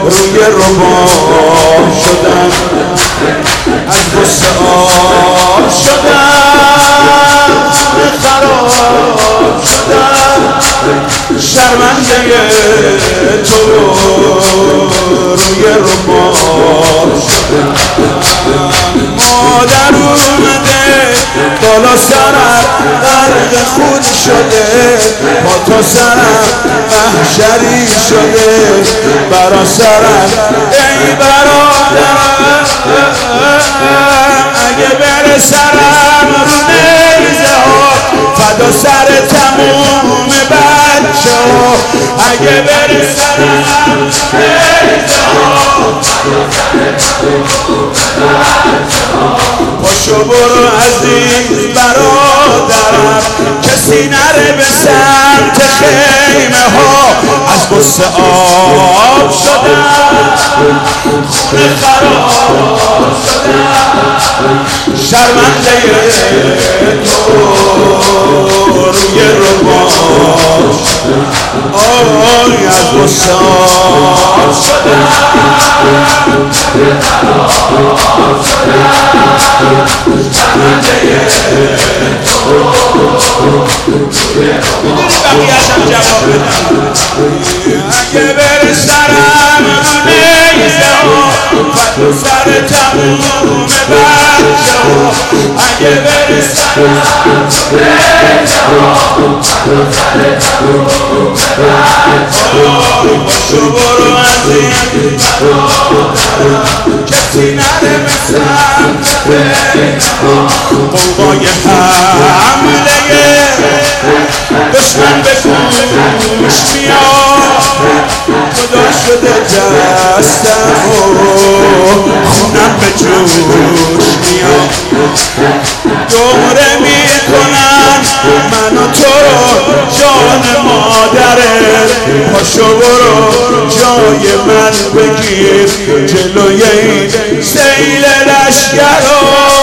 روی رباب شدم، از غصه آب شدم، خراب شدم، شرمنده تو روی رباب شدم. مادر اومده بالا سرم غرق خون شده، با تو سرم محشری شده برا سرم. ای برادرم اگه بره سرم رو نیزه ها، فدا سر تموم بچه ها. اگه بره سرم نیزه ها، پاشو برو عزیز برادرم، کسی نره به سمت خیمه ها. از غصه آب شدم، خونه خراب شدم، شرمنده تو روی رباب شدم. آی از غصه آب شدم، شرمنده تو. بقیه‌شم جواب بدم. اگه بره سرم نیزه ها، فدا سر تموم بچه ها. اگه بره سرم نیزه ها، فدا سر تموم بچه ها. باشو برو عزیز برادرم، کسی نره به سمت خیمه ها. قوقای حمله دشمن به گوش میاد، خدا شده دستم و خونم به جوش میاد. دوره میکنن من و تو رو جان مادرت، پاشو برو جای من بگیر جلوی این سیل لشگرا.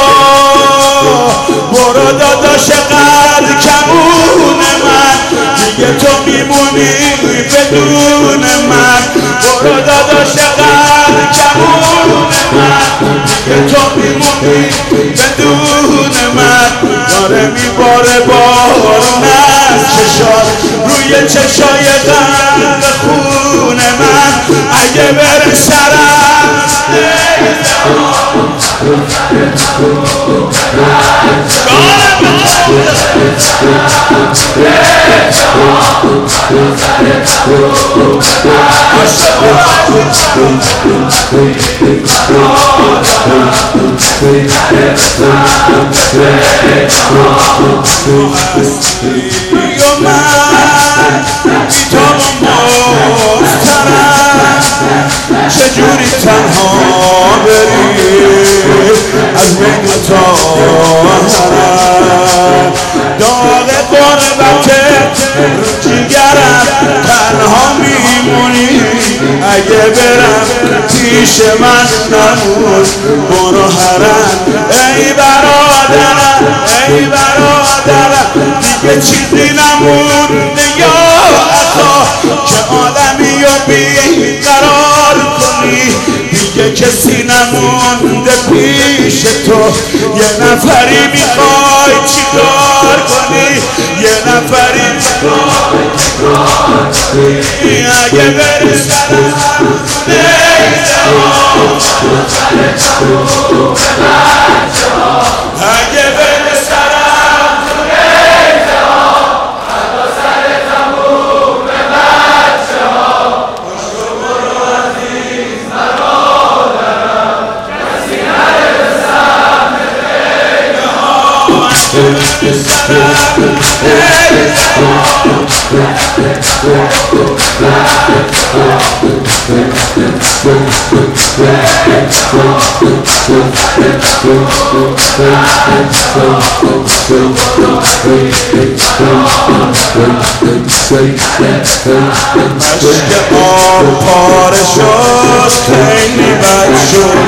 برو داداش قد کمون من، دیگه تو میمونی بدون من. برو داداش قد کمون من، دیگه تو میمونی بدون من. داره میباره بارون از چشات روی چشای غرق خون من. اگه بره سرم نیزه ها، چجوری تنها بری از بین طاهرم، داغ غربت جیگرم تنها میمونی. اگه برم پیش من نمون برو حرم. ای برادرم ای برادرم، دیگه چیزی نمونده یا اخا که آدمی رو بیقرار کنی. دیگه کسی نمونده پیش تو، یه نفری میخوای چیکار کنی؟ یه نفری میخوای چیکار کنی؟ اگه بری سرم نیزه ها، اگه بری سرم نیزه ها، فدا سر تموم بچه ها. پاشو برو عزیز برادرم، کسی نره به سمت خیمه ها. اگه بری سرم نیزه ها، مشک آب پاره شد خیلی بد شد،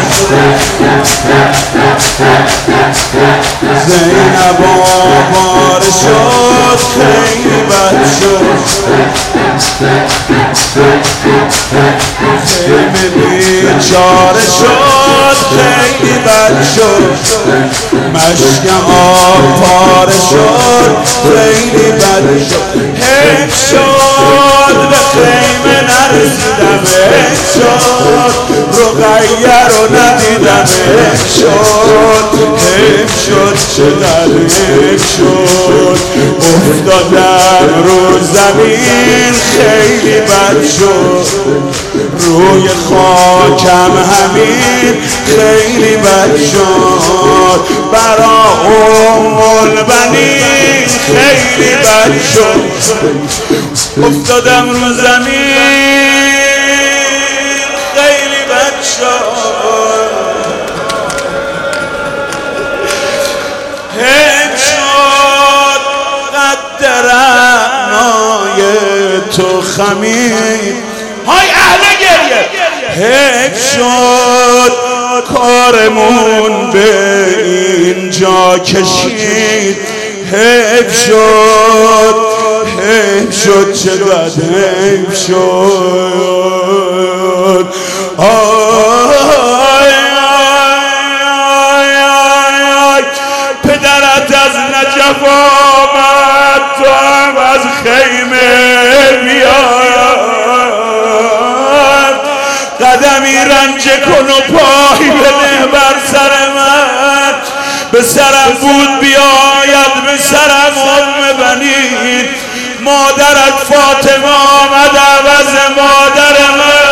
زینب آواره شد خیلی بد شد. بیچاره شد خیلی بد شد مشکم آب پاره شد خیلی بد شد حیف شد به خیمه نرسیدم حیف شد رقیه رو ندیدم حیف شد چقدر حیف شد افتادم رو زمین خیلی بد شد روی خاکم همین خیلی بد شد برا البنین خیلی بد شد افتادم رو زمین خیلی بد شد حیف شد قد رعنای تو خمید های اهل گریه حیف شد کارمون به اینجا کشید حیف شد چقدر حیف شد پدرت از نجف آمد تو هم از خیمه بیاد قدمی رنجه کن و پای بده بر سر من به سرم بود بیاید به سرم بنین مادرت فاطمه آمد عوض مادر من